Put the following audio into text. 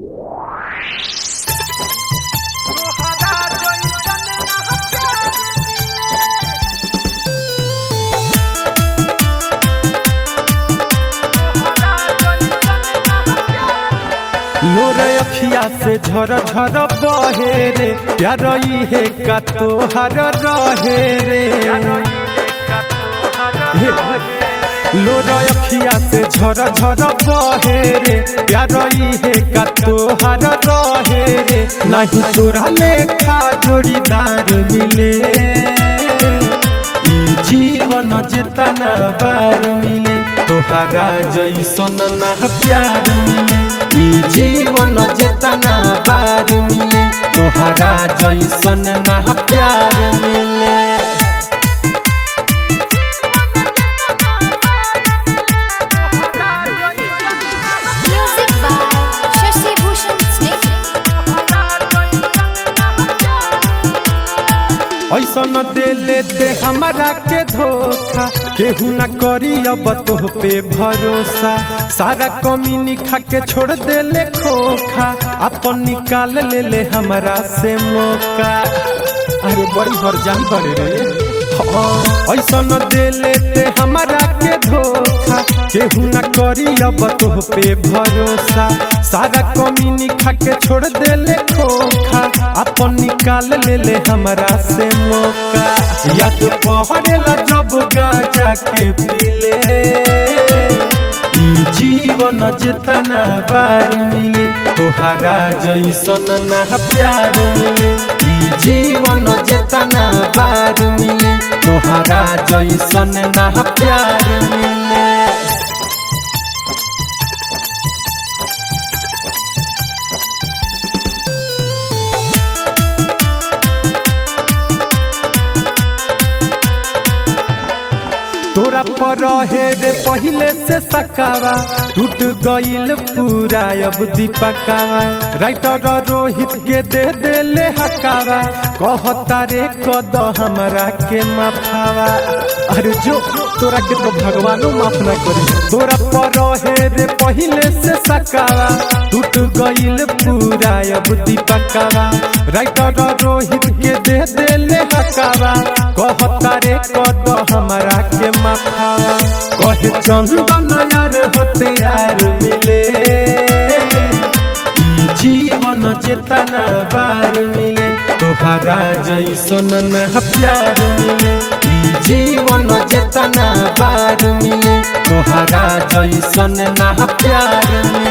लोर अखिया से झर झर बहे रे प्यार है का तोहर रहे रे। लोर अखिया से झर झर बहे रे प्यार है का तोहर रहे रे। नहीं तोरा लेखा जोड़ीदार मिले जीवन जेतना बार मिले तोहरा जैसन ना प्यार मिले। जीवन जेतना बार मिले तोहरा जैसन ना प्यार मिले। ऐसा न दे लेते हमारा के धोखा केहू न करी अब तो पे भरोसा। सारा कमी निखा के छोड़ दे ले खोखा अपन निकाल ले ले हमारा से मौका। अरे बड़ी हरजान बड़े रे ऐसा न दे लेते हमारा के धोखा केहू न करी अब तो पे भरोसा। सारा कमी निखा के छोड़ दे ले खोखा अपन निकाल ले ले हमारा से मौका। या तो पहरेला जब गाजा के पीले जीवन जेतना बार मिले तोहरा जैसन ना प्यार मिले। जीवन जेतना बार मिले तोहरा जैसन ना प्यार मिले। तोरा पर रहे रे पहले से सकावा टूट गईल पूरा अब दीपकावा। राइटर रोहित के दे दे ले हकावा कहता रे कद हमरा के माफावा। अरे जो तोरा के तो भगवानो माफ ना करे। तोरा पर रहे रे पहले से सकावा टूट गईल पूरा अब दीपकावा। राइटर रोहित के दे दे ले हकावा कहता रे कद हमरा के माफावा। कहे चंदन यार होते यार मिले जीवन जेतना बार मिले तोहरा जैसन ना प्यार मिले। जीवन जेतना बार मिले तोहरा जैसन ना प्यार मिले।